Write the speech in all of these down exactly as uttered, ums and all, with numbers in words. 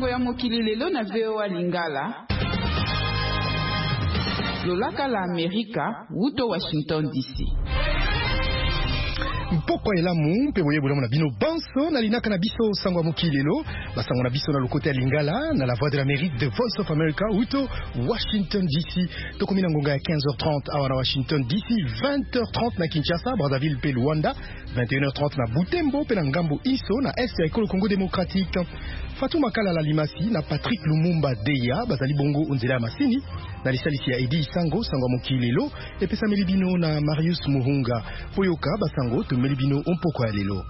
Sango ya mokili lelo na V O A Lingala. Lolaka la Amerika, wuto Washington D C. Mpoko elamu mpe boye bola mona bino banso na linaka na biso sango ya mokili lelo basango na biso na lokote ya Lingala na la voix de l'Amérique de Voice of America wuto Washington D C. Tokomi na ngonga ya quinze heures trente awa na Washington D C, vingt heures trente na Kinshasa, Brazzaville pe Luanda, vingt et une heures trente na Butembo pe na ngambo Iso na est ya ekolo Congo démocratique. Fatou Makala la Limasi na Patrick Lumumba Deya bazali bongo onzela masini na lisalisi ya Edi Sango sango mokili lelo epesa melibino na Marius Muhunga poyoka basango to melibino ompoko ya lelo.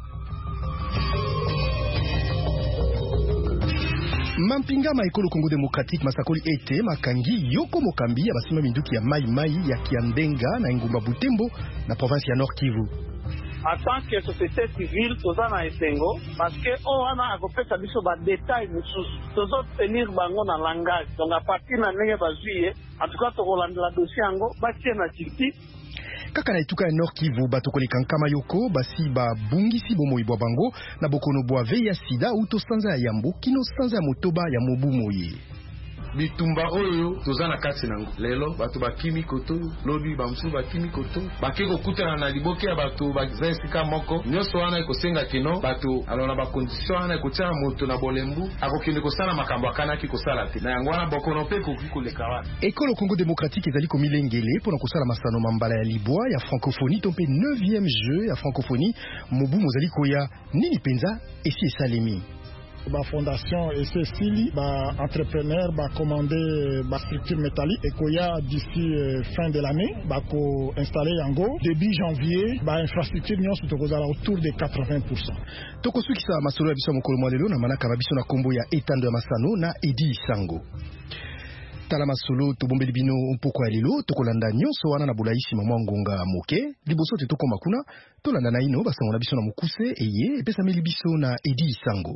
Mampinga ma ekolo Congo démocratique masakoli ete makangi yoko mokambi ya basima minduki ya mai mai ya Kiandenga na Ngumba Butembo na province ya Nord Kivu. En tant que société civile, toza na esengo parce que on wana akopesa biso ba détails mususu tozo tenir bango na langage donc à partir na ndenge bazuye en tout cas tokolandela dossier yango batie na titi kaka na etuka ya Nord Kivu bato koleka nkama yoko basi ba bungisi bomoi bwa bango na bokono bwa ve ya sida uto sanza ya yambo kino sanza ya motoba ya mobu moye. Bitumba oyo tozana kati nango lelo bato bakimi koto lobi bamsu bakimi koto bakeko kutana na liboke ya bato bazesika moko nyoso wana ikosenga kino bato alona ba condition wana ikotia moto na bolembu akokende kosala makambo akanaki kosala te na yango wana bokono pe kokoleka wana. Ekolo Congo démocratique ezali komilengele pona kosala masano mambala ya libwa ya francophonie tompe neuvième jeu ya francophonie mobu mozali koya nini penza esi esalemi. Ba fondation et Cécile, ba entrepreneur, ba commandé ba structure métallique et koya d'ici euh, fin de l'année, ba ko installé yango début janvier, ba infrastructure nyonso to kozala autour de quatre-vingts pour cent. Toko suki sa masolo ya biso mokolo mwalelo na manaka na biso na kombo ya etando ya masano na Edi Sango. Tala masolo to bombeli bino mpoko ya lelo tokolanda nyonso wana na bulaisi mama ngonga moke liboso te tokoma kuna tolanda na ino basango na biso na mukuse eye epesa meli biso na Edi Sango.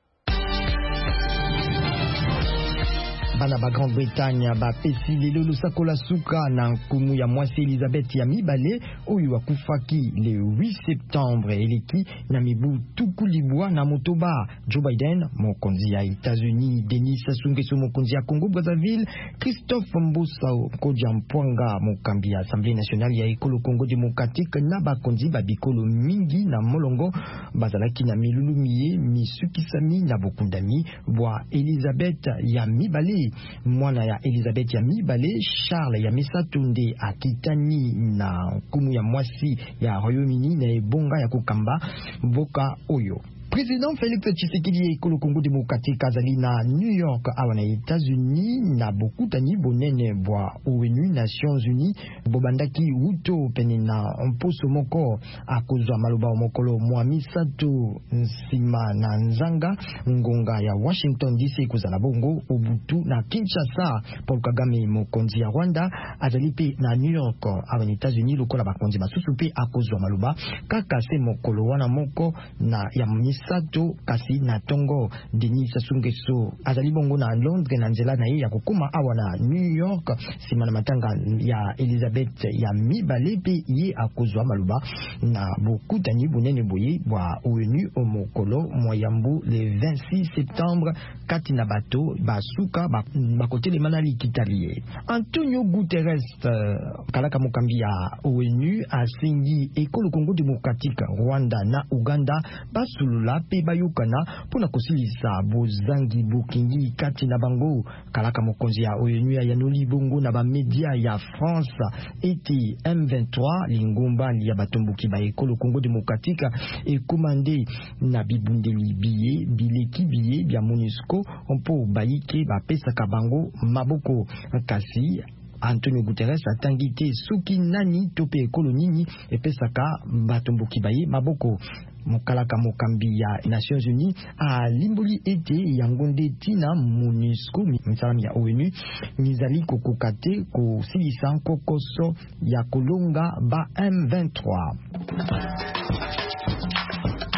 Bana ba Grande-Bretagne ba pesi lelo lusakola suka na nkumu ya mwasi Elizabeth ya mibale oyo akufaki le huit septembre eleki na mibu tukulibwa na motoba. Joe Biden mokonzi ya États-Unis, Denis Sassou Nguesso mokonzi ya Congo Brazzaville, Christophe Mbusa Kodja Mpwanga mokambi ya Assemblée nationale ya ekolo Congo démocratique na bakonzi ba bikolo mingi na molongo bazalaki na milulumiye misukisami na bokundami bwa Elizabeth ya mibale. Mwana ya Elizabeth ya mibale Charles ya misatunde akitani na kumu ya mwasi ya Royaume-Uni na ebonga ya kukamba boka oyo. Président Félix Tshisekedi ekolo Congo démocratique azali na New York awa na États-Unis na bokutani bonene bwa O N U Nations Unies bobandaki uto pene na mposo moko akozwa maloba mokolo mwa misato nsima na nzanga ngonga ya Washington D C kozala bongo obutu na Kinshasa. Paul Kagame mokonzi ya Rwanda azali pe na New York awa na États-Unis lokola bakonzi masusu pe akozwa maloba kaka se mokolo wana moko na ya sato kasi na tongo. Denis Sassou Nguesso azali bongo na Londres na nzela na ye ya kokoma awa na New York sima na matanga ya Elizabeth ya mibale pe ye akozwa maluba na bokutani bunene boye bwa O N U omokolo moyambu le vingt-six septembre kati na bato basuka bakotele manali kitalie. Antonio Guterres uh, kalaka mokambi ya O N U asengi ekolo Congo démocratique, Rwanda na Uganda basulula pe bayukana pona kosilisa bozangi bokingi kati na bango. Kalaka mokonzi ya O N U ya yanoli bongo na ba media ya France eti M vingt-trois lingomba ya batomboki ba ekolo Congo démocratique e commandé na bibundeli biye bileki biye bya MONUSCO mpo bayike ba pesa kabango maboko. Kasi Antonio Guterres atangite suki nani tope ekolo nini epesaka batomboki baye maboko. Mokalaka mokambi ya Nations Unies a limboli ete yangonde tina MONUSCO msalami ya O N U nizali kokokate kosilisa kokoso ya kolonga ba M vingt-trois.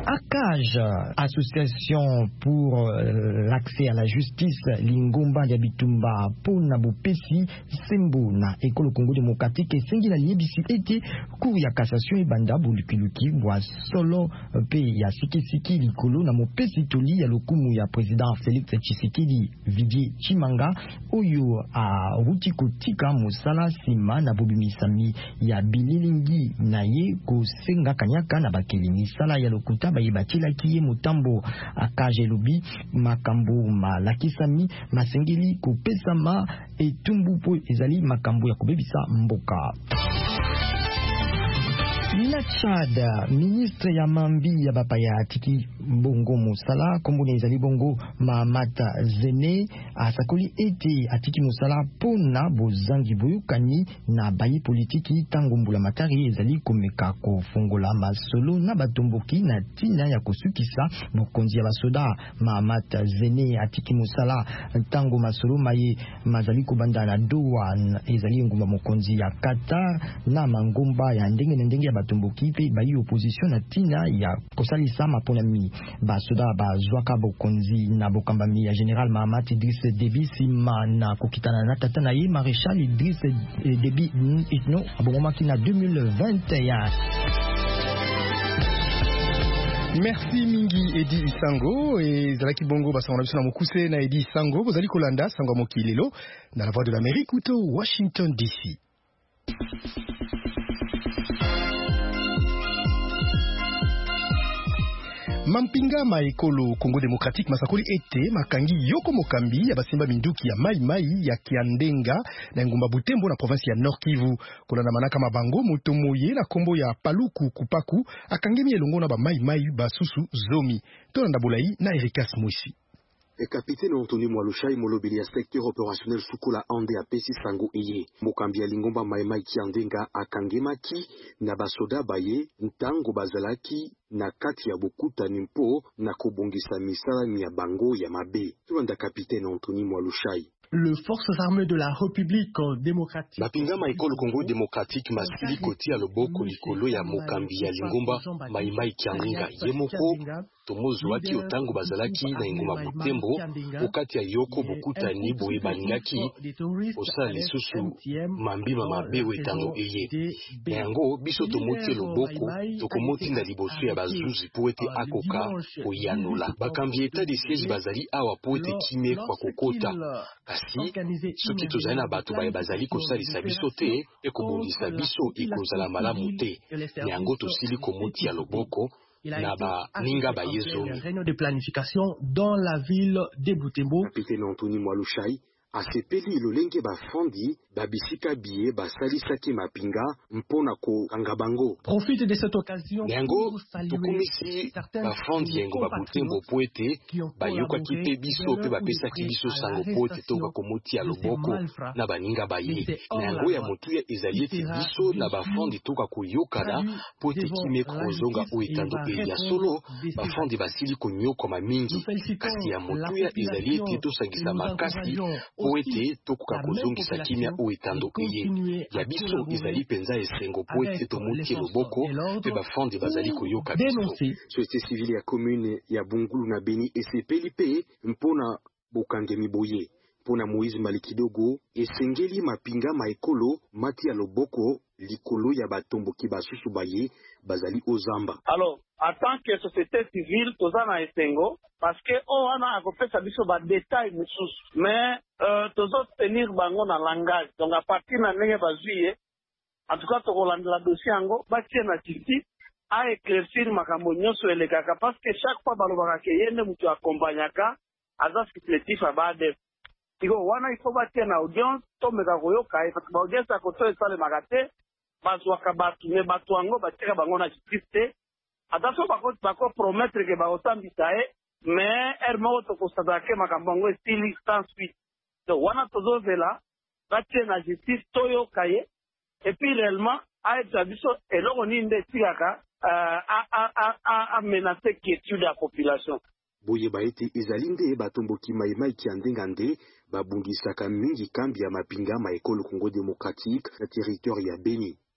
A C A J, Association pour l'accès à la justice, Lingomba ya Bitumba pona bopesi sembo na ekolo Congo démocratique esengi na liebisi ete cour ya cassation ebanda bolukiluki bwa solo pe ya sikisiki likolo na mopesi toli ya lokumu ya président Félix Tshisekedi Vidi Chimanga oyo a ruti kotika mosala sima na bobimisami ya bililingi na ye kosenga kanyaka na bakeli misala ya lokuta bayebatilaki ye motambo akaje lobi makambo malakisami masengeli kopesama etumbu po ezali makambo ya kobebisa mboka. Na Tchad, ministre ya mambi ya bapaya atiki bongo musala kombone ezali bongo Mamata Zene asakoli ete atiki musala pona bozangi boyukani na bayi politiki tango mbula matari ezali komeka kofungola masolo na batomboki na tina ya kosukisa mokonzi ya basoda. Mamata Zene atiki musala tango masolo maye mazali kobanda na doa ezali ngumba mokonzi ya Qatar na mangomba ya ndenge na ndenge ya batomboki pe bayi opposition na tina ya kosalisa maponami basoda bazwaka bokonzi na bokambami ya General Mahamat Idriss Déby sima na kokitana na tata na ye Maréchal Idriss Déby Itno abongomaki na deux mille vingt et un. Merci mingi Edi Isango et Zalaki Bongo basangona biso na mokuse na Edi Isango bozali kolanda sango mokilelo na la voix de l'Amérique ou to Washington D C. Mampinga maekolo Congo démocratique masakoli ete makangi yoko mokambi ya basimba minduki ya mai mai ya Kiandenga na ngumba Butembo na province ya Nord Kivu kolanda manaka mabango moto moye na kombo ya Paluku Kupaku akangemi elongo na ba mai mai basusu zomi tolanda bulai na Erikas Mwisi. Le capitaine Anthony Mwalushai molobeli ya secteur opérationnel Sukola Ande a pesi sango eye mokambi ya Lingomba maimai Kiandenga akangemaki na basoda baye ntango bazalaki na kati ya bokutani mpo na kobongisa misala ya bango ya mabe. Tulanda capitaine Anthony Mwalushai. Le forces armées de la République démocratique. Bapinga maekolo Congo démocratique masili kotia loboko likolo ya mokambi ya Lingomba maimai Kiandenga yemoko tomozwaki otango bazalaki na ingoma Butembo okati ya yoko bokutani boye balingaki osala lisusu mambima mabe wetango eye yango biso tomoti loboko tokomotinda liboso ya bazuzi po ete akoka koyanola bakambi eta de siège bazali awa po ete kime kwa kokota kasi soki tozali na bato baye bazali kosalisa biso te ekobongisa biso ekozala malamu te yango tosili komoti ya loboko na ba ninga ba yezomi. Réunion de planification dans la ville de Butembo. Capitaine Anthony Mwalushai asepeli lolenge bafandi babisika biye basalisaki mapinga mpona ko kangabango. Profite de cette occasion pour saluer bafandi yengo babutembo po ete bayokaki pe biso pe bapesaki biso sango po ete toka komoti ya loboko na baninga baye yango ya motuya ezali ete biso na bafandi toka koyokana po ete kime kozonga o etando e ya solo bafandi basili konyokoma mingi kasi ya motuya ezali ete tosangisa makasi po ete tokoka kozongisa kimia o etando eye ya biso ezali penza esengo po ete tomuti loboko pe bafandi bazali koyoka biso. Société civile ya commune ya Bungulu na Beni esepeli pe mpona bokangemi boye mpona Moïse Malikidogo esengeli mapinga maekolo mati ya loboko likolo ya batomboki basusu baye bazali ozamba. Alors en tant que société civile toza na esengo parce que on wana akopesa biso ba détail mususu mais euh, tozo tenir bango na langage donc à partir na ndenge bazwiye en tout cas tokolandela dossier yango batie na justice a éclaircir makambo nyonso elekaka parce que chaque fois balobaka ke yende mutu akompanyaka aza supplétif abade tiko wana il faut batie na audience tomeka koyoka e parce que ba audience akoto esalemaka te bazwaka batu me batu yango batiaka bango na justice te attention bako bako promettre ke bakosambisa ye mais er moko tokosataka ke makambo yango esili sans suite donc wana tozozela batie na justice toyoka ye et puis réellement aeta biso eloko nini nde etikaka amenace quiétude ya population. Boye baete ezali nde batomboki maimai Kiandenga nde babungisaka mingi kambi ya mapinga maekolo Congo démocratique na territoire ya Beni.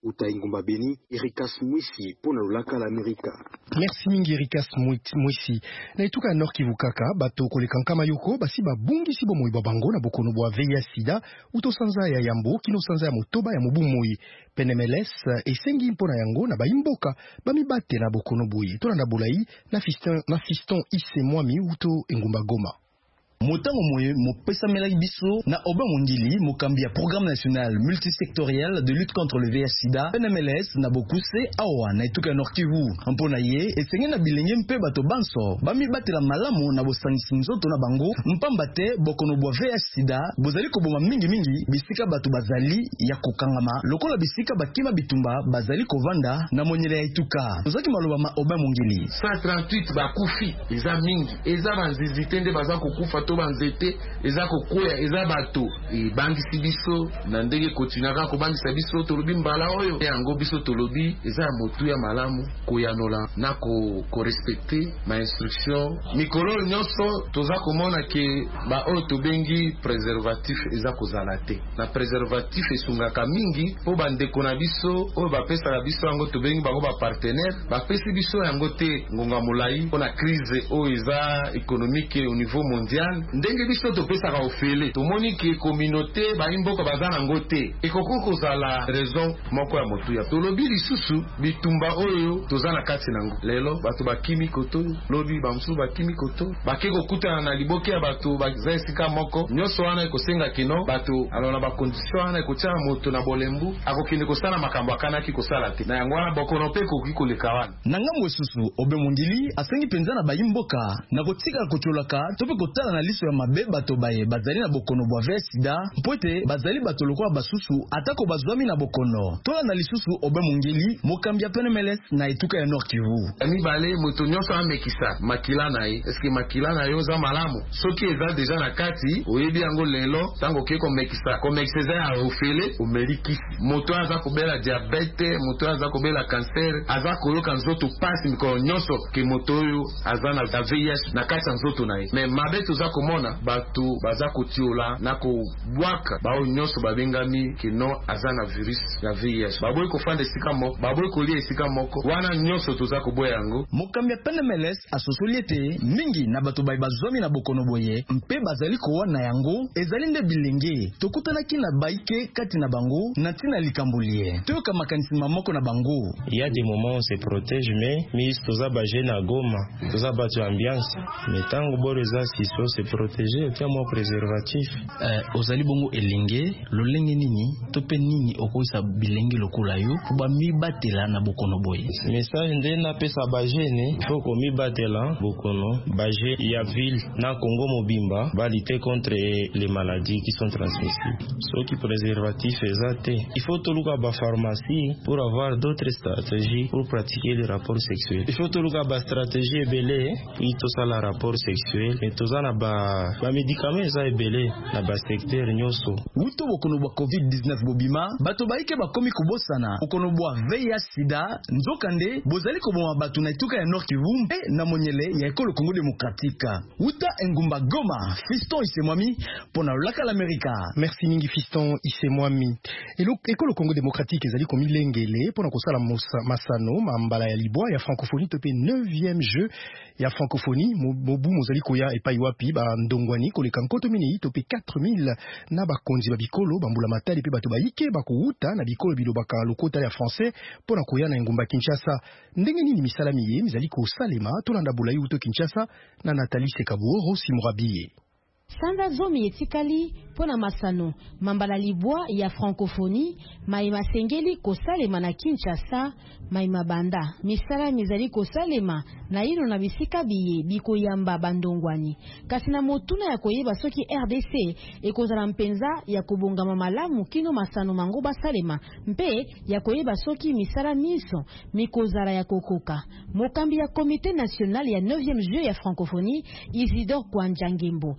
uta ingumba Beni Erikas Mwisi pona lulaka la Amerika. Merci mingi Erikas Mwisi. Na ituka Nord Kivu kaka bato kolekankama yoko basi babungi si bomoi babango na bokono bwa V I H sida uto sanza ya yambo kino sanza ya motoba ya mobumoi. P N M L S esengi mpona yango na baimboka bamibate na bokono boye. Tolanda bolai na fiston na fiston ise mwami uto engumba Goma. Motango moye mopesa melaki biso na Oba Mongili mokambi ya programme national multisectoriel de lutte contre le V I H sida P N M L S na bokuse awa na etuka Nord Kivu mpona ye esenge na bilenge mpe bato banso bami batela malamu na bosangisi nzoto na bango mpamba te bokono bwa V I H sida bozali koboma mingi mingi bisika bato bazali ya kokangama lokola bisika bakima bitumba bazali kovanda na monyele ya etuka tozaki maloba ma Oba Mongili cent trente-huit bakufi eza mingi eza banzizite nde baza kokufa banzete eza kokoya eza bato e bangisi biso na ndenge kotinaka ko bangisa biso tolobi mbala oyo yango biso tolobi eza motu ya malamu koyanola na ko ko respecter ma instruction mikolo nyonso toza komona ke ba oyo tobengi preservatif eza kozala te na preservatif esungaka mingi po bandeko na biso oyo bapesa na biso yango tobengi bango ba partenaire bapesi biso yango te ngonga molai po na crise oyo eza économique au niveau mondial ndenge biso topesaka ofele tomoni ke communauté baimboka baza nango te ekoko kozala raison moko ya motuya tolobi lisusu bitumba oyo toza na kati nango lelo bato bakimi koto lobi bamusu bakimi koto bake kokutana na liboke ya bato baza esika moko nyonso wana ekosenga kino bato alona bakondition wana ekotia moto na bolembu akokende kosala makambo akanaki kosala te na yango wana bokono mpe ekoki koleka wana na ngambo esusu Obe Mongili asengi penza na baimboka na kotika kotolaka tope kotala na liso ya mabe bato baye bazali na bokono bwa V I H sida mpote bazali bato lokola basusu atako bazwami na bokono tola na lisusu Obe Mongili mokambi ya P N M L S na etuka ya Nord Kivu ami bale moto nyonso amekisa makila na ye eske makila na yo za malamu soki eza deja na kati oyebi yango lelo tango ke ko mekisa ko mekisa ya ofele omeliki moto aza kobela diabete moto aza kobela cancer aza koyoka nzoto pasi mikolo nyonso ke moto oyo aza na V I H na kati nzoto na ye mais mabe toza komona bato baza kotiola na kobwaka bao nyonso babengami kino aza na virus ya V I H baboyi kofanda esika moko baboyi kolia esika moko wana nyonso toza koboya yango mokambi ya P N M L S asosoli ete mingi na bato baye bazwami na bokono boye mpe bazali kowana yango ezali nde bilenge tokutanaki na baike kati na bango na ntina likambolie toyoka makanisi mamoko na bango il y a des moments où on se protège mais mis toza baje na Goma toza bato ambiance mais tango boreza siso se protéger tia mo préservatif euh, ozali bongo elenge lolenge nini tope nini okoisa bilenge lokola yo kuba mibatela na bokono boye message nde na pesa bajene il faut ko mibatela bokono baje ya ville na Congo mobimba ba lutter contre les maladies qui sont transmissibles ceux qui préservatif ezate il faut toluka ba pharmacie pour avoir d'autres stratégies pour pratiquer les rapports sexuels il faut toluka ba stratégie belé pour to sala rapport sexuel et to zana ba ba médicaments za ebele na ba secteur nyonso wuto bokono bwa covid dix-neuf bobima bato baike bakomi kobosana bokono bwa V I H sida nzokande bozali koboma bato na etuka ya Nord Kivu mpe na monyele ya ekolo Congo démocratique uta engumba Goma Fiston Isemwami pona laka l'Amérique. Merci mingi Fiston Isemwami. Elo ekolo Congo démocratique ezali komi lengele pona kosala masano mambala ya libwa ya francophonie tope neuvième jeu ya francophonie mobu mozali koya epai wapi ba ndongwani koleka nkoto mini tope quatre mille na bakonzi ba bikolo bambula matali pe bato baike bakouta na bikolo bilobaka lokota ya français pona koya na ngumba Kinshasa ndenge nini misala miye mizali ko salema tolanda bulayi uto Kinshasa na Nathalie Sekaburo Simurabiye. Sanza zomi etikali pona masano mambala libwa ya francophonie maima sengeli kosalema na Kinshasa maima banda misala mizali kosalema na ino na bisika biye biko yamba bandongwani kasi na motuna ya koyeba soki R D C ekozala mpenza ya kobongama malamu kino masano mango basalema mpe ya koyeba soki misala miso mikozala ya kokoka mokambi ya comité national ya neuvième jeu ya francophonie Isidore Kwanjangembo aya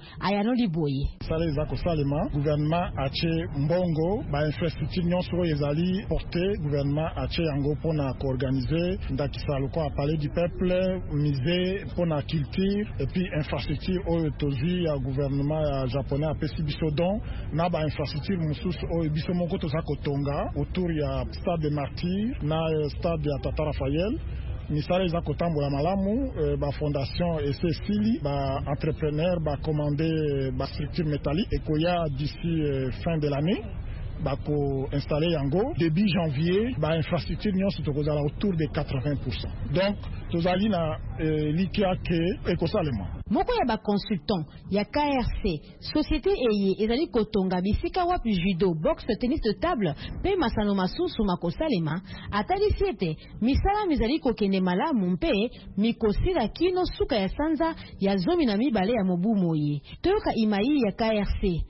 Gano Liboye. Sala ezako salema gouvernement ache mbongo ba infrastructure nyonso ezali porté gouvernement ache yango pona ko organiser ndakisa loko a parler du peuple musée pona culture et puis infrastructure oyo tozi ya gouvernement ya japonais a pesi biso don na ba infrastructure mususu oyo biso moko toza kotonga autour ya stade de Martyrs na stade ya Tata Raphaël. Misala eza kotambola malamu euh, ba fondation et Cécile ba entrepreneur ba commander ba structure métallique et koya d'ici euh, fin de l'année ba ko installer yango début janvier ba infrastructure nyonso tokozala autour de quatre-vingts pour cent. Donc tozali na euh, likia ke ekosalema moko ya ba consultant ya K R C société eye ezali kotonga bisika wapi judo boxe tennis de table pe masano masusu makosalema atalisi ete misala mizali kokende malamu mpe mikosila kino suka ya sanza ya zomi na mibale ya mobu moye toyoka imai ya K R C.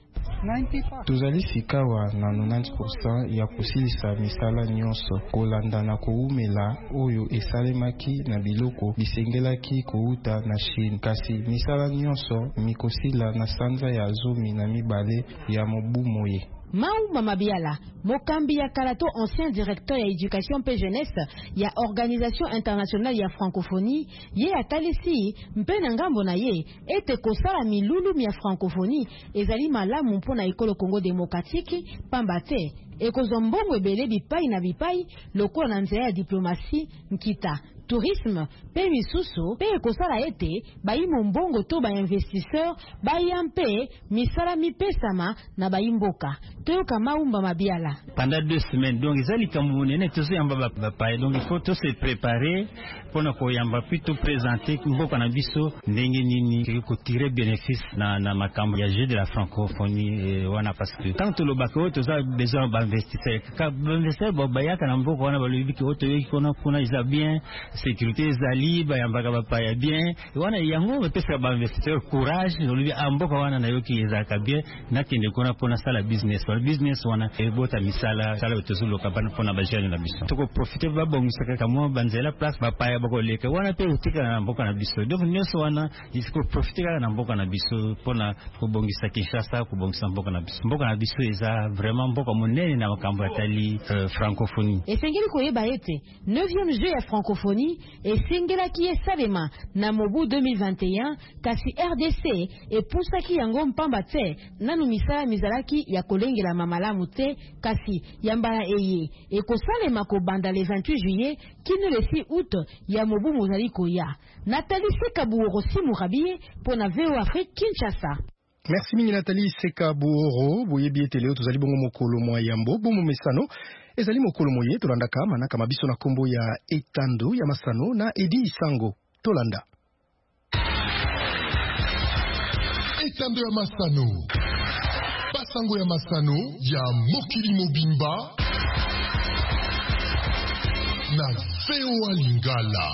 Tozali fikawa na ninety percent ya kosilisa misala nyonso kolanda na koumela oyo esalemaki na biloko bisengelaki kouta na Chine kasi misala nyonso mikosila na sanza ya zomi na mibale ya mobu moye. Mau Mamabiala, Mokambi ya Kalato, ancien directeur ya éducation pe jeunesse ya organisation internationale ya francophonie, ye atalisi mpe na ngambo na ye ete kosala milulu ya francophonie ezali malamu mpona ekolo Congo démocratique pamba te ekozwa mbongo ebele bipai na bipai lokola na nzela ya diplomatie nkita tourisme pe misusu pe ekosala ete bayimo mbongo to ba investisseur bayampe misala mipesama na bayimboka toyoka Maumba Mabiala. Pendant deux semaines donc ezali kamunene tozo yamba bapa donc il faut tout se préparer pour na ko yamba plutôt présenter mboka na biso ndenge nini ko tirer bénéfice na na makambo ya jeu de la francophonie wana parce que quand to lobako toza besoin ba investisseur ka investisseur bo bayaka na mboka wana balobi ki oto yeki kona kuna isa bien sécurité ezali ba yamba ka bapa ya bien wana yango pesa ba investisseur courage lobi amboka wana na yoki ezaka bien na kende kona pona sala business le business wana ebota misala sala otozulo kapana pona bajani na biso toko profiter ba bongisa kaka mo banzela place ba paya bako leka wana pe utika na mboka na biso donc nyoso wana isiko profiter na mboka na biso pona ko bongisa Kinshasa ko bongisa mboka na biso mboka na biso eza vraiment mboka monene na makambo atali uh, francophonie esengeli koyeba ete neuvième jeu ya francophonie esengela ki esalema na mobu deux mille vingt et un kasi R D C epusaki yango mpamba te nanu misala mizalaki ya kolenge la mamalamu te kasi yambala eye ekosalema kobanda le vingt-huit juillet kino le six août ya mobu mozali koya. Nathalie Sekabuoro Simurabie pour na V O Afrique Kinshasa. Merci mingi Nathalie Sekabuoro boyebi etele tozali bongo mokolo mwa yambo bomo mesano ezali mokolo moye tolandaka manaka mabiso na kombo ya etando ya masano na Edi Isango tolanda etando ya masano Basango ya masano ya mokili mobimba na V O A Lingala.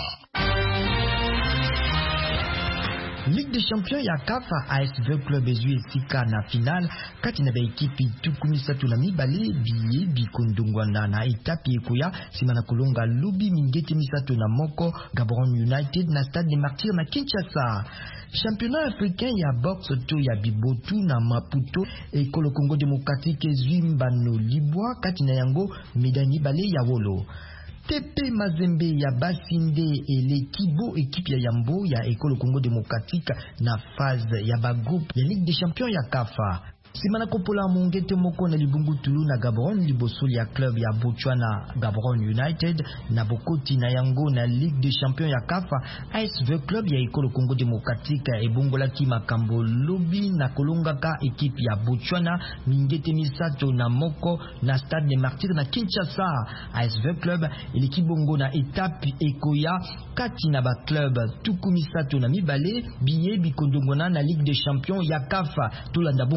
Ligue des champions ya Kafa A S V Club ezwi esika na final kati na baekipi tukumi satu na mibale biye bikondongwana na etape ekoya sima na kolonga lobi mingete misatu na moko Gaborone United na Stade des Martyrs na Kinshasa. Championnat africain ya boxe to ya Bibotu na Maputo ekolo Congo démocratique ezwi mbano libwa kati na yango medani bale ya wolo. T P Mazembe ya Basinde ele Kibo équipe ya Yambo ya ekolo Congo démocratique na phase ya ba groupe ya Ligue des champions ya Kafa. Simana kopola mungete moko na libungu tulu na Gaborone liboso ya club ya Botswana Gaborone United na bokoti na yango na Ligue des champions ya Kafa A S V Club ya ekolo Congo démocratique ebongola ki makambo lobi na kolongaka ekipe ya Botswana mingete misato na moko na Stade des Martyrs na Kinshasa. A S V Club eliki bongo na étape ekoya kati na ba club tuku misato na mibale biye bikondongona na Ligue des champions ya Kafa tolanda bongo report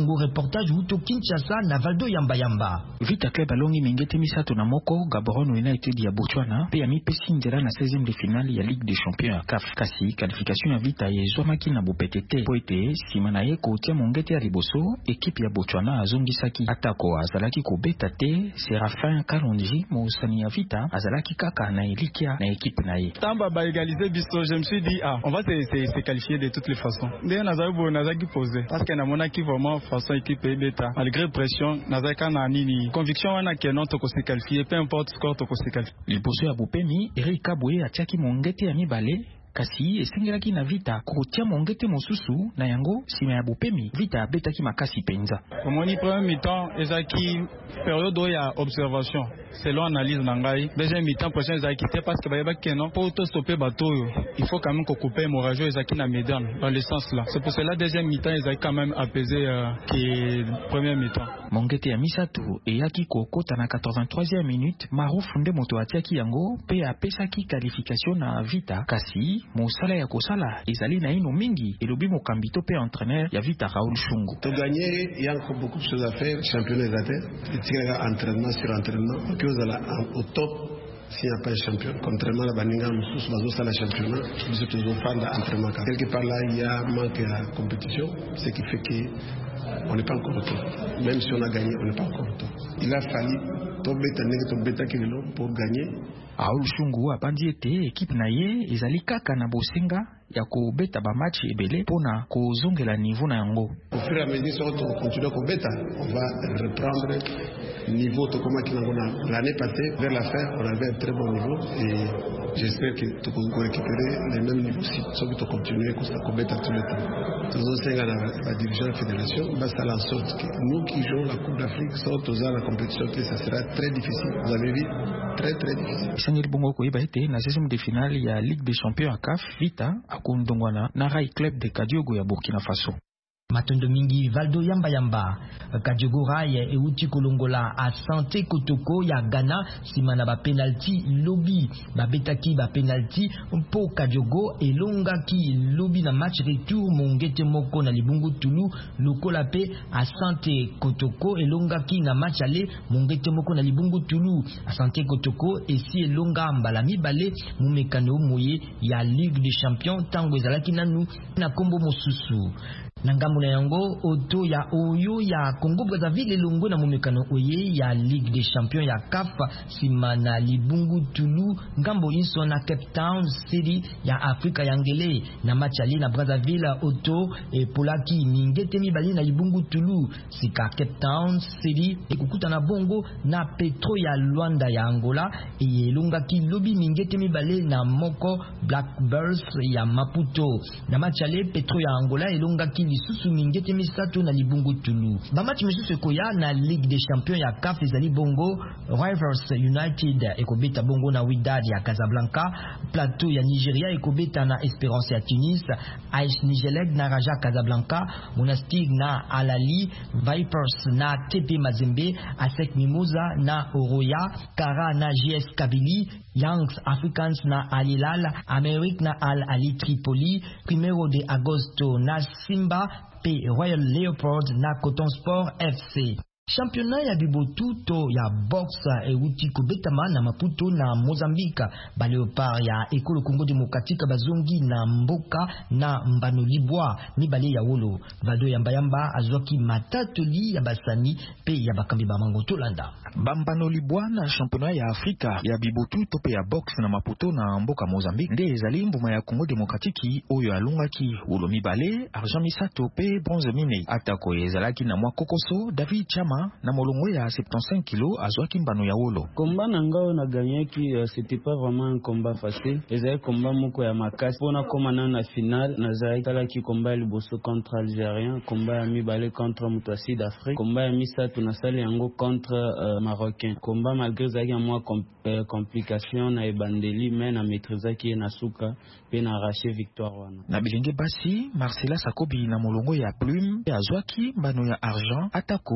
reportage Uto Kinshasa na Valdo Yamba Yamba. Vita Club alongi mingete misato na moko Gaborone United ya Botswana pe ya mipesi ndera na seizième de finale ya Ligue des Champions ya C A F. Kasi qualification ya Vita ye zwamaki na bopetete po ete sima na ye kotia mongete ya liboso ekipe ya Botswana azongisaki atako azalaki kobeta te. Serafin Kalonji mosani ya Vita azalaki kaka na elikia na ekipe na ye. Tamba ba égaliser biso, je me suis dit ah on va se, se, se qualifier de toutes les façons. Ndé nazaki bo nazaki posé parce que na monaki vraiment façon équipe beta malgré pression nazaka na nini conviction wana que non to ko se qualifier peu importe score to ko se qualifier. Liboso ya Bopemi Eric Kabwe atiaki mongete ya mibale kasi esengelaki na Vita kotia mongete mosusu na yango sima ya Bopemi Vita betaki makasi penza. Omoni premier mi-temps ezaki période ya observation selon analyse na ngai. Deuxième mi-temps prochain ezaki te parce que bayeba que non pour to stopper bateau il faut quand même qu'on coupe Morajo ezaki na Médane dans le sens là. C'est pour cela deuxième mi-temps ezaki quand même apaisé euh, que premier mi-temps. Mongete ya misato eyaki kokota na quatre-vingt-troisième minute Marouf nde moto atiaki yango pe apesaki qualification na Vita kasi mosala ya kosala ezali na ino mingi elobi mokambi to pe entraîneur ya Vita Raoul Shungu. To gagner il y a encore beaucoup de choses à faire, championnat des athlètes, tirer entraînement sur entraînement, que vous allez au top. S'il n'y a pas de champion, contrairement à Baninga, nous sommes la championnat, nous sommes toujours fans d'entraînement. Quelque part là, il y a un manque de compétition, ce qui fait qu'on n'est pas encore au top. Même si on a gagné, on n'est pas encore au top. Il a fallu pour gagner. Raoul Shungu abandi ete équipe na ye ezali kaka na bosenga ya kobeta ba match ebele pona kozongela niveau na yango. Au fur et à mesure on continue kobeta, on va reprendre niveau to comme qui l'année passée vers la fin on avait un très bon niveau et j'espère que tu peux récupérer les mêmes niveaux si tu peux continuer comme ça kobeta tout le temps. Tous les cinq la, la dirigeant de la fédération va faire en sorte que nous qui jouons la Coupe d'Afrique sortent aux la compétition que ça sera très difficile. Vous avez vu, très très difficile. Sangir bongo koyeba ete na seizième de finale ya Ligue des Champions à C A F Vita akundongwana na Rai Club de Kadiogo ya Burkina Faso. Matondo mingi Valdo Yamba Yamba Kadiogo Rai euti kolongola a Santé Kotoko ya Ghana simana ba penalty lobby ba betaki ba penalty mpo Kadiogo elonga ki lobby na match retour mongete moko na Libungu Tulu lokola pe a Santé Kotoko elonga ki na match aller mongete moko na Libungu Tulu a Santé Kotoko esi elonga mbala mibale mumekano moye ya Ligue des Champions tango ezalaki nanu na kombo mosusu nangambo na yango oto ya oyo ya Congo Brazzaville elongo na momekano oye ya Ligue des Champions ya C A F simana Libungu Tulu ngambo inso na Cape Town City ya Afrika ya ngele na match ali na Brazzaville oto e polaki mingete mibali na Libungu Tulu sika Cape Town City ekukuta na bongo na Petro ya Luanda ya Angola e elonga ki lobi mingete mibale na moko Blackbirds ya Maputo na match ali Petro ya Angola elonga ki lisusu mingete misato na Libungu Tulu. Ba match misusu koya na Ligue des Champions ya C A F ezali bongo Rivers United ekobeta bongo na Wydad ya Casablanca, Plateau ya Nigeria ekobeta na Esperance ya Tunis, A S Nigelec na Raja Casablanca, Monastir na Al Ahly, Vipers na T P Mazembe, Asec Mimosa na Oroya, Kara na J S Kabylie, Young Africans na Al Hilal, Amerique na Al Ahly Tripoli, Primero de Agosto na Simba P Royal Leopold na Coton Sport F C. Championnat ya bibotuto ya boxe euti kobetama na Maputo na Mozambique. Ba Leopard ya Ekolo Congo Demokratika bazongi na mboka na mbano libwa ni bale ya wolo. Vado ya mbayamba azwaki matatoli ya basani pe ya bakambi ba mango tolanda. Bambano libwa na championnat ya Afrika ya bibotuto pe ya boxe na Maputo na mboka Mozambique nde ezali mbuma ya Congo Demokratiki oyo alungaki wolo mibale argent misato pe bronze mine. Atako ezalaki na mwa kokoso David Chama na molongo ya soixante-quinze kilos azwaki mbano ya wolo. Combat nangao na gagné qui uh, c'était pas vraiment un combat facile. Ezali combat moko ya makasi pona koma na na finale na zali kala ki combat liboso contre Algérien, combat ya mibale contre Mutasi d'Afrique, combat ya misatu na sali yango contre uh, Marocain. Combat malgré zaki mwa com uh, complication na ebandeli mais na maîtrise ki na suka pe na arracher victoire wana. Na bilenge basi Marcela Sakobi na molongo ya plume azwaki mbano ya argent atako posa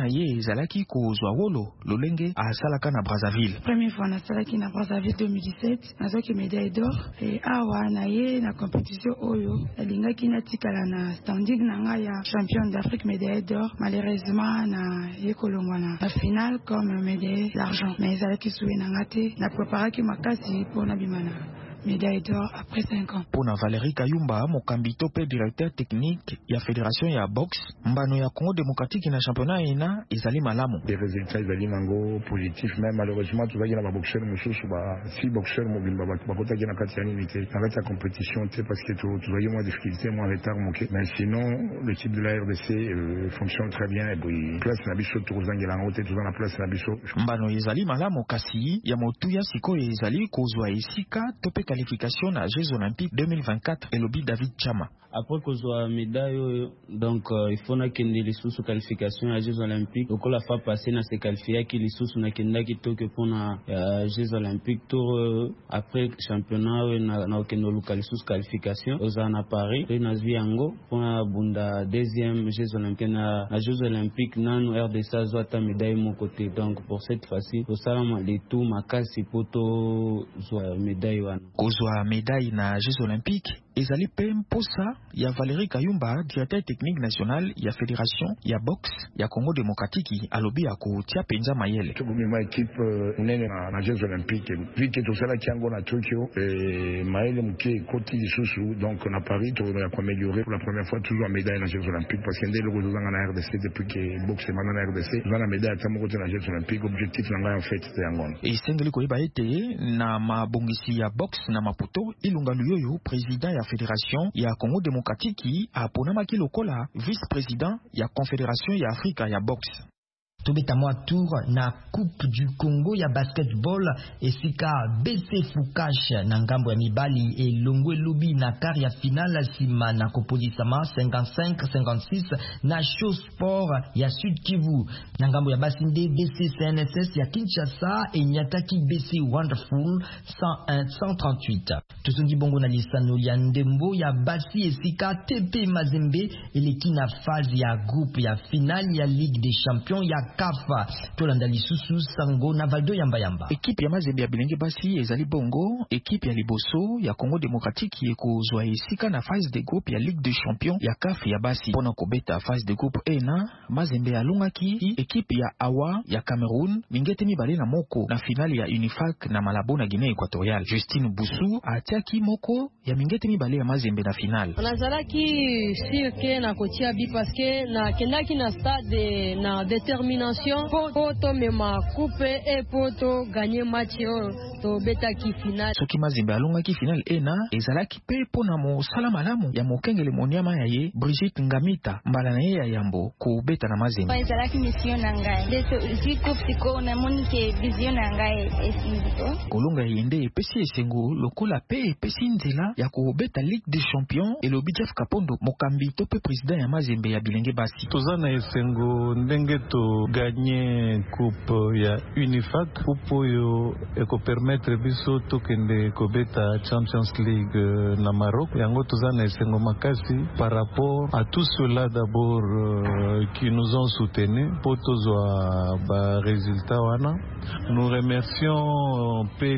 na ye ezalaki kozwa wolo lolenge asalaka na Brazzaville. Première fois nasalaki na Brazzaville deux mille dix-sept nazwaki médaille d'or et awa na ye na compétition oyo alingaki natikala na standing na nga ya champion d'Afrique médaille d'or. Malheureusement na ye kolongwa na finale comme médaille d'argent mais ezalaki suwe na nga te na préparaki makasi mpona bimana médaille d'or après cinq ans. Pona Valérie Kayumba, mokambi tope directeur technique ya fédération ya boxe, mbano ya Congo démocratique na championnat ena ezali malamu. Les résultats ezali mango positif mais malheureusement tuzaki na ba boxeur mususu ba si boxeur mobimba ba bakota kina kati ya limité. Na kati ya compétition te parce que tuzaki moins difficulté moins retard moké. Mais sinon le type de la R D C euh, fonctionne très bien et puis place na biso tuzangela ngote tuzana place na biso. Mbano ezali malamu kasi ya motuya siko ezali kozwa esika tope qualification à Jeux Olympiques deux mille vingt-quatre et lobby David Chama. Après que soit médaille, donc euh, il faut na kende les sous qualification à Jeux Olympiques. Donc la fois passée na se qualifier qui les sous na kenda qui toque pour na Jeux Olympiques tour euh, après championnat na na kende local sous qualification aux en à Paris et na Zviango pour na bunda deuxième Jeux Olympiques na, na Jeux Olympiques nan R D C soit médaille mon côté. Donc pour cette fois-ci pour ça les tout makasi poto soit médaille wana. Kozwa médaille na Jeux Olympiques ezali pe mposa ya Valérie Kayumba, directeur technique national ya fédération ya boxe ya Congo démocratique alobi ya kotia penza mayele. Tukumi équipe unene na Jeux Olympiques vite tout ça la kiango na Tokyo et mayele mke koti lisusu donc na Paris to ya améliorer pour la première fois toujours en médaille na Jeux Olympiques parce que ndelo ko zanga na R D C depuis que boxe maintenant na R D C na médaille tamo ko na Jeux Olympiques objectif nanga en fait c'est yango. Et sengeli ko ete na mabongisi ya boxe na Maputo Ilunga Luyoyo président ya fédération ya Congo démocratique a ponamaki lokola vice-président ya confédération ya Afrika ya boxe. Tobeta mwa tour na Coupe du Congo ya basketball esika B C Fukash na ngambo ya mibali elongwe lobi na kari ya finale sima na kopolisama cinquante-cinq cinquante-six na Show Sport ya Sud Kivu. Na ngambo ya basinde B C C N S S ya Kinshasa enyataki B C Wonderful cent un cent trente-huit. Tuzungi bongo na lisano ya ndembo ya basi esika T P Mazembe eleki na phase ya groupe ya finale ya Ligue des Champions ya Kafa tolanda lisusu sango na Valdo yamba yamba. Équipe ya Mazembe ya bilenge basi ezali bongo équipe ya liboso ya Congo démocratique ekozwa esika na phase de groupe ya Ligue des Champions ya Kafa ya basi. Pona kobeta phase de groupe ena Mazembe alungaki équipe ya Awa ya Cameroun mingete mibale na moko na finale ya Unifac na Malabo na Guinée équatoriale. Justine Boussou atiaki moko ya mingete mibale ya Mazembe na finale. Nazalaki sirke na kotia bi parce que na kendaki na stade na détermination pour to mema coupe et pour to gagner match to beta ki finale. Soki Mazembe alungaki finale ena ezalaki pe pona mo sala malamu ya mokengele moniama ya ye Brigitte Ngamita mbala na ye ya yambo ko beta na Mazembe. Ezalaki mission na ngai deso si coupe siko na monike vision na ngai esindito. Kolonga yende pesi esengo lokola pe pesi nzela ya ko beta Ligue des Champions et le Jeff Kapondo mokambi to pe président ya Mazembe ya bilenge basi. Tozana esengo ndenge to gagner coupe ya Unifac coupe yo eko permettre biso tokende kobeta Champions League na Maroc yango tozana esengo makasi par rapport à tout cela d'abord euh, qui nous ont soutenus pour tozwa ba résultat wana. Nous remercions pe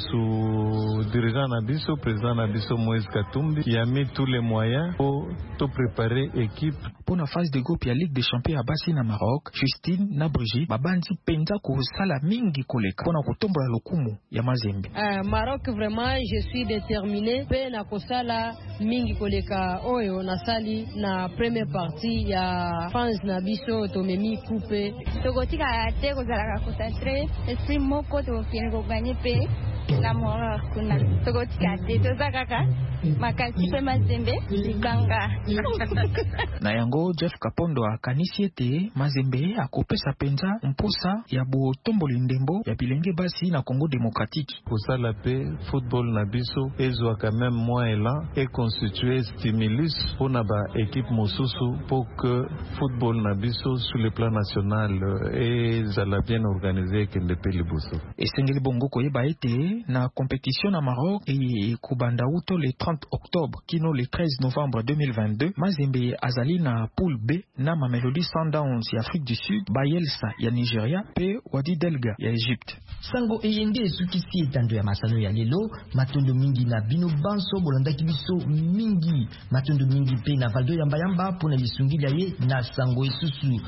lisusu dirigeant na biso président na biso Moïse Katumbi qui a mis tous les moyens pour to préparer équipe pour la phase de groupe ya Ligue des Champions à basi na Maroc. Justine na Brigitte babanzi penza ko sala mingi koleka pona kotombola lokumu ya Mazembe. Uh, Maroc vraiment je suis déterminé pe na kosala mingi koleka oyo na sali na première partie ya France na biso to memi coupe tokotika te kozala ka concentré esprit moko to kene ko gagner pe la mora kuna tokotika te tozakaka makasi pe Mazembe likanga na yango Jeff Kapondo akanisi ete Mazembe akopesa penza mposa ya botomboli ndembo ya bilenge basi na Congo démocratique. Pour ça la paix football na biso ezwa quand même moins élan et constituer stimulus pour na ba équipe mosusu pour que football na biso sur le plan national et zala bien organisé que le pays liboso. Esengeli bongo koyeba ete na compétition na Maroc oyo e kubanda uto le trente octobre kino le treize novembre deux mille vingt-deux. Mazembe azali na poule B na Mamelodi Sundowns ya Afrique du Sud, Bayelsa ya Nigeria pe Wadi Delga ya Egypte. Sango eyende esukisi etando ya masano ya lelo, matondo mingi na bino banso bolandaki biso mingi, matondo mingi pe na Valdo Yamba Yamba pona lisungili ye na sango esusu.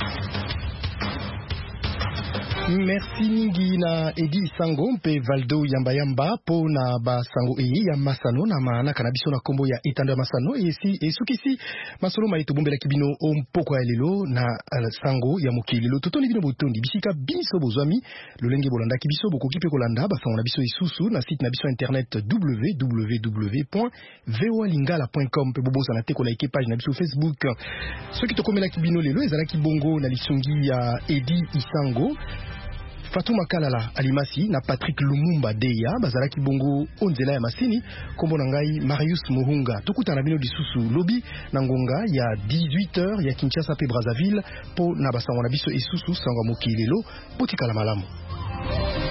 Merci mingi na Edi Sango mpe Valdo Yamba Yamba po na ba sango eye ya masano na maana kanabiso na kombo ya etando ya masano esi esukisi masolo maito bombela kibino ompoko ya lelo na uh, sango ya mokili lelo totoni bino botondi bisika biso bozwami lolenge bolanda kibiso bokoki pe kolanda ba sango na biso isusu na site na biso internet w w w point voa lingala point com pe boboza na te ko like page na biso Facebook. Soki tokomela kibino lelo ezalaki bongo na lisungi ya Edi Isango, Fatuma Kalala Alimasi na Patrick Lumumba Deya bazalaki bongo onzela ya masini kombo na ngai Marius Mohunga. Tokutana bino lisusu lobi na ngonga ya dix-huit heures ya Kinshasa pe Brazzaville po na basango na biso isusu sango mokili lelo botikala malamu.